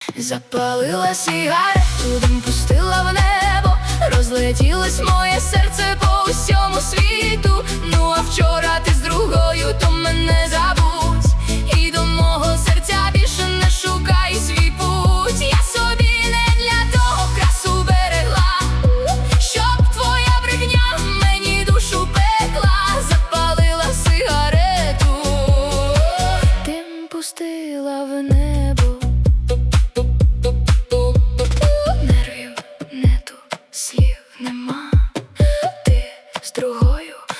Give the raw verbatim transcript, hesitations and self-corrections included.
Запалила сигарету, дим пустила в небо, розлетілось моє серце по усьому світу. Ну а вчора ти з другою, то мене забудь, і до мого серця більше не шукай свій путь. Я собі не для того красу берегла, щоб твоя брехня мені душу пекла. Запалила сигарету, дим пустила в небо. Нервів нету, слів нема, ти з другою,